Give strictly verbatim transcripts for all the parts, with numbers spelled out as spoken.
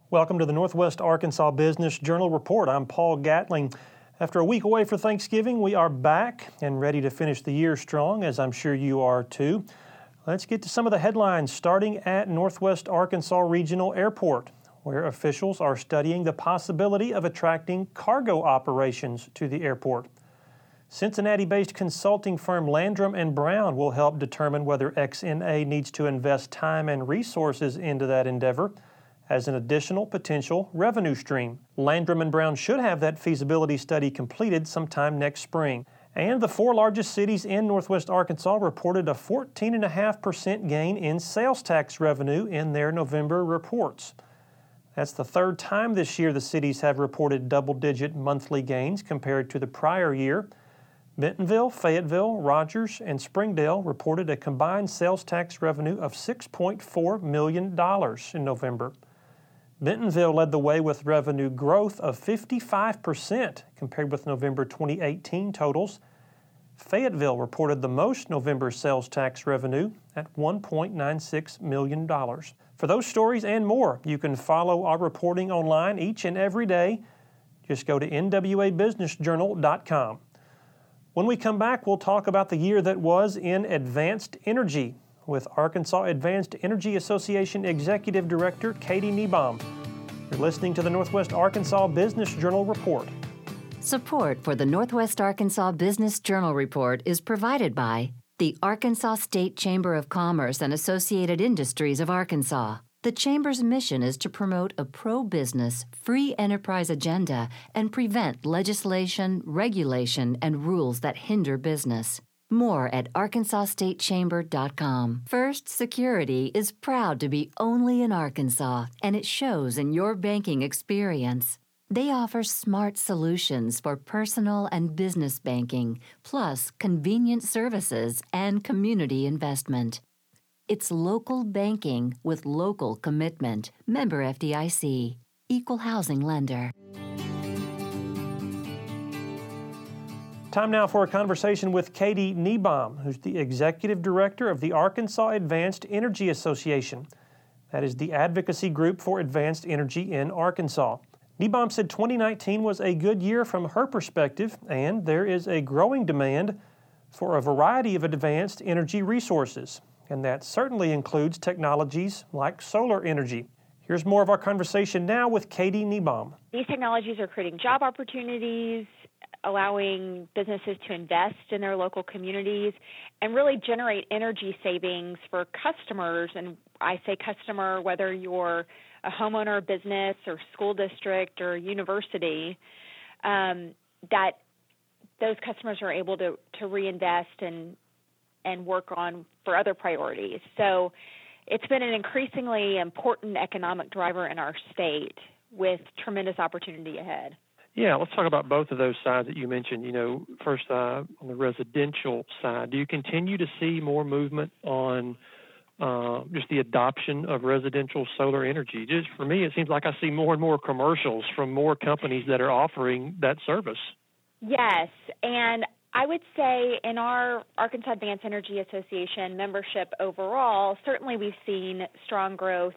Welcome to the Northwest Arkansas Business Journal Report. I'm Paul Gatling. After a week away for Thanksgiving, we are back and ready to finish the year strong, as I'm sure you are too. Let's get to some of the headlines, starting at Northwest Arkansas Regional Airport, where officials are studying the possibility of attracting cargo operations to the airport. Cincinnati-based consulting firm Landrum and Brown will help determine whether X N A needs to invest time and resources into that endeavor as an additional potential revenue stream. Landrum and Brown should have that feasibility study completed sometime next spring. And the four largest cities in Northwest Arkansas reported a fourteen point five percent gain in sales tax revenue in their November reports. That's the third time this year the cities have reported double-digit monthly gains compared to the prior year. Bentonville, Fayetteville, Rogers, and Springdale reported a combined sales tax revenue of six point four million dollars in November. Bentonville led the way with revenue growth of fifty-five percent compared with November twenty eighteen totals. Fayetteville reported the most November sales tax revenue at one point nine six million dollars. For those stories and more, you can follow our reporting online each and every day. Just go to N W A business journal dot com. When we come back, we'll talk about the year that was in advanced energy with Arkansas Advanced Energy Association Executive Director Katie Niebaum. You're listening to the Northwest Arkansas Business Journal Report. Support for the Northwest Arkansas Business Journal Report is provided by the Arkansas State Chamber of Commerce and Associated Industries of Arkansas. The Chamber's mission is to promote a pro-business, free enterprise agenda and prevent legislation, regulation, and rules that hinder business. More at arkansas state chamber dot com. First Security is proud to be only in Arkansas, and it shows in your banking experience. They offer smart solutions for personal and business banking, plus convenient services and community investment. It's local banking with local commitment. Member F D I C. Equal housing lender. Time now for a conversation with Katie Niebaum, who's the Executive Director of the Arkansas Advanced Energy Association. That is the advocacy group for advanced energy in Arkansas. Niebaum said twenty nineteen was a good year from her perspective, and there is a growing demand for a variety of advanced energy resources, and that certainly includes technologies like solar energy. Here's more of our conversation now with Katie Niebaum. These technologies are creating job opportunities, allowing businesses to invest in their local communities and really generate energy savings for customers. And I say customer, whether you're a homeowner, business, or school district, or university, um, that those customers are able to, to reinvest and and work on for other priorities. So it's been an increasingly important economic driver in our state with tremendous opportunity ahead. Yeah, let's talk about both of those sides that you mentioned. You know, first uh, on the residential side, do you continue to see more movement on uh, just the adoption of residential solar energy? Just for me, it seems like I see more and more commercials from more companies that are offering that service. Yes, and I would say in our Arkansas Advanced Energy Association membership overall, certainly we've seen strong growth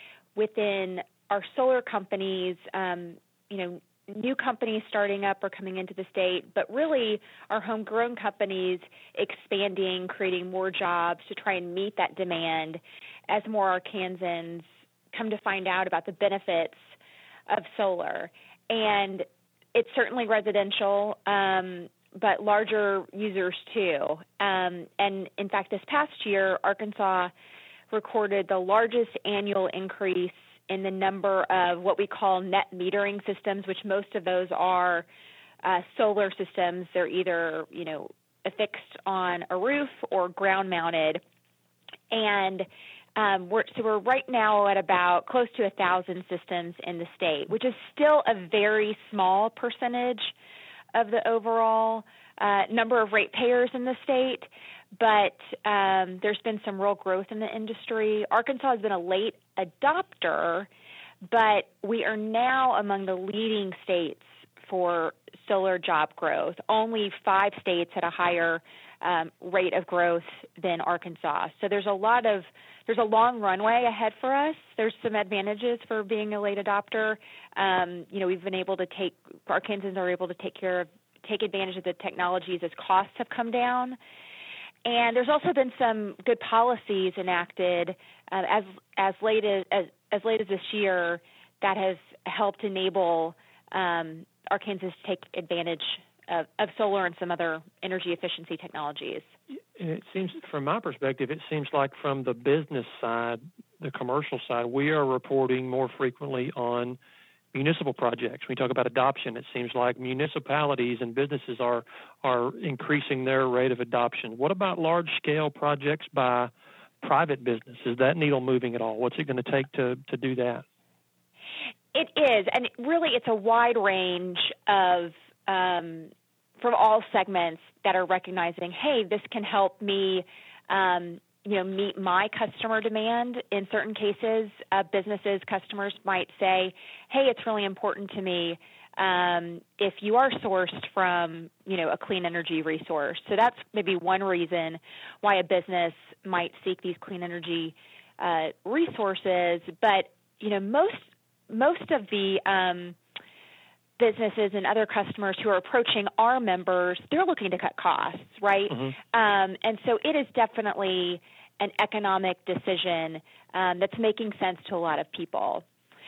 within our solar companies, um, you know, new companies starting up or coming into the state, but really our homegrown companies expanding, creating more jobs to try and meet that demand as more Arkansans come to find out about the benefits of solar. And it's certainly residential, um, but larger users too. Um, and in fact, this past year, Arkansas recorded the largest annual increase in the number of what we call net metering systems, which most of those are uh, solar systems. They're either, you know, affixed on a roof or ground mounted. And um, we're, so we're right now at about close to a thousand systems in the state, which is still a very small percentage of the overall uh, number of ratepayers in the state. But um, there's been some real growth in the industry. Arkansas has been a late adopter, but we are now among the leading states for solar job growth. Only five states had a higher um, rate of growth than Arkansas. So there's a lot of there's a long runway ahead for us. There's some advantages for being a late adopter. Um, you know, we've been able to take Arkansans are able to take care of take advantage of the technologies as costs have come down. And there's also been some good policies enacted uh, as as late as, as as late as this year that has helped enable um, Arkansas to take advantage of, of solar and some other energy efficiency technologies. And it seems, from my perspective, it seems like from the business side, the commercial side, we are reporting more frequently on municipal projects. When we talk about adoption, it seems like municipalities and businesses are are increasing their rate of adoption. What about large-scale projects by private business? Is that needle moving at all? What's it going to take to, to do that? It is, and really it's a wide range of um, from all segments that are recognizing, hey, this can help me um, you know, meet my customer demand. In certain cases, uh, businesses, customers might say, hey, it's really important to me um, if you are sourced from, you know, a clean energy resource. So that's maybe one reason why a business might seek these clean energy uh, resources. But, you know, most most of the um, businesses and other customers who are approaching our members, they're looking to cut costs, right? Mm-hmm. Um, and so it is definitely an economic decision um, that's making sense to a lot of people.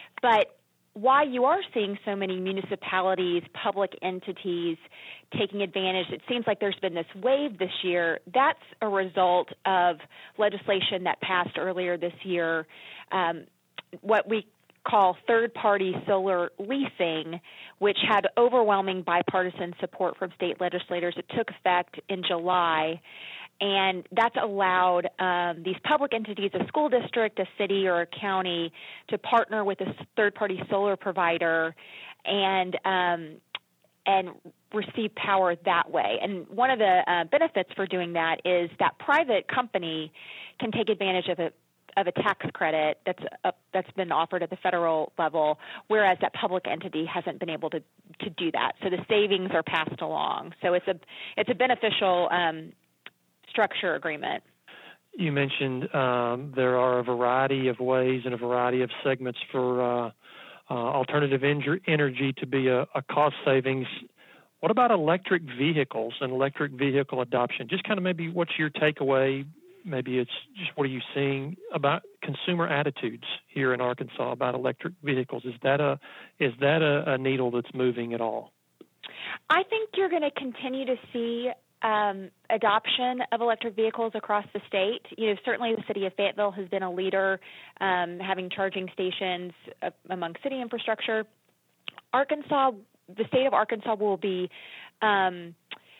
But why you are seeing so many municipalities, public entities taking advantage, it seems like there's been this wave this year. That's a result of legislation that passed earlier this year, um, what we call third-party solar leasing, which had overwhelming bipartisan support from state legislators. It took effect in July, and that's allowed um, these public entities, a school district, a city, or a county, to partner with a third-party solar provider and um, and receive power that way. And one of the uh, benefits for doing that is that private company can take advantage of it of a tax credit that's uh, that's been offered at the federal level, whereas that public entity hasn't been able to, to do that. So the savings are passed along. So it's a it's a beneficial um, structure agreement. You mentioned um, there are a variety of ways and a variety of segments for uh, uh, alternative en- energy to be a, a cost savings. What about electric vehicles and electric vehicle adoption? Just kind of maybe what's your takeaway? Maybe it's just what are you seeing about consumer attitudes here in Arkansas about electric vehicles? Is that a is that a, a needle that's moving at all? I think you're going to continue to see um, adoption of electric vehicles across the state. You know, certainly the city of Fayetteville has been a leader, um, having charging stations uh, among city infrastructure. Arkansas, the state of Arkansas will be um,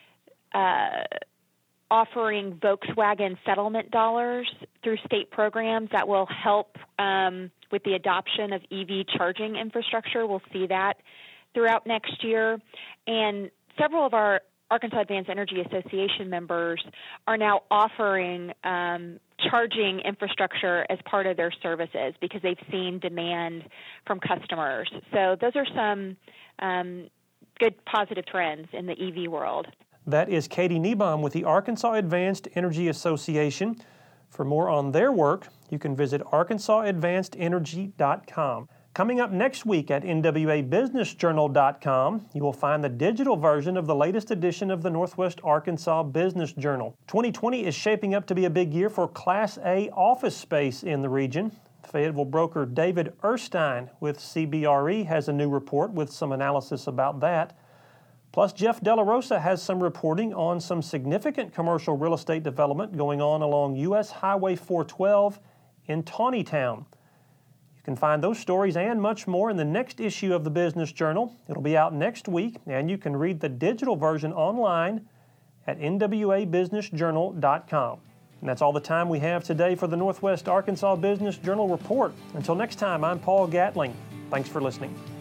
uh, offering Volkswagen settlement dollars through state programs that will help um, with the adoption of E V charging infrastructure. We'll see that throughout next year. And several of our Arkansas Advanced Energy Association members are now offering um, charging infrastructure as part of their services because they've seen demand from customers. So those are some um, good positive trends in the E V world. That is Katie Niebaum with the Arkansas Advanced Energy Association. For more on their work, you can visit arkansas advanced energy dot com. Coming up next week at N W A business journal dot com, you will find the digital version of the latest edition of the Northwest Arkansas Business Journal. twenty twenty is shaping up to be a big year for Class A office space in the region. Fayetteville broker David Erstein with C B R E has a new report with some analysis about that. Plus, Jeff De La Rosa has some reporting on some significant commercial real estate development going on along U S Highway four twelve in Taneytown. You can find those stories and much more in the next issue of the Business Journal. It'll be out next week, and you can read the digital version online at N W A business journal dot com. And that's all the time we have today for the Northwest Arkansas Business Journal Report. Until next time, I'm Paul Gatling. Thanks for listening.